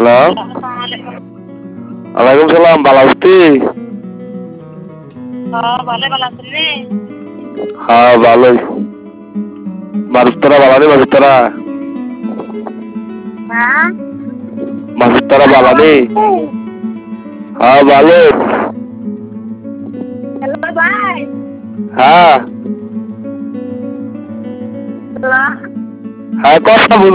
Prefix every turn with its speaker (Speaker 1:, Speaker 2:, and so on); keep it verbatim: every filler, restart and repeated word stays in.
Speaker 1: Hello,
Speaker 2: আসসালামু
Speaker 1: ওয়ালাইকুম সালাম। ভালো আছি?
Speaker 2: ভালো ভালো আছেন রে?
Speaker 1: হ্যাঁ ভালোই। মাসুদ তোরা ভালো নেই? মাসুদ তোরা
Speaker 2: হ্যাঁ
Speaker 1: মাসুদ তোরা ভালো নেই? হ্যাঁ ভালো।
Speaker 2: হ্যালো ভাই।
Speaker 1: হ্যাঁ
Speaker 2: হ্যালো
Speaker 1: হ্যাঁ কথা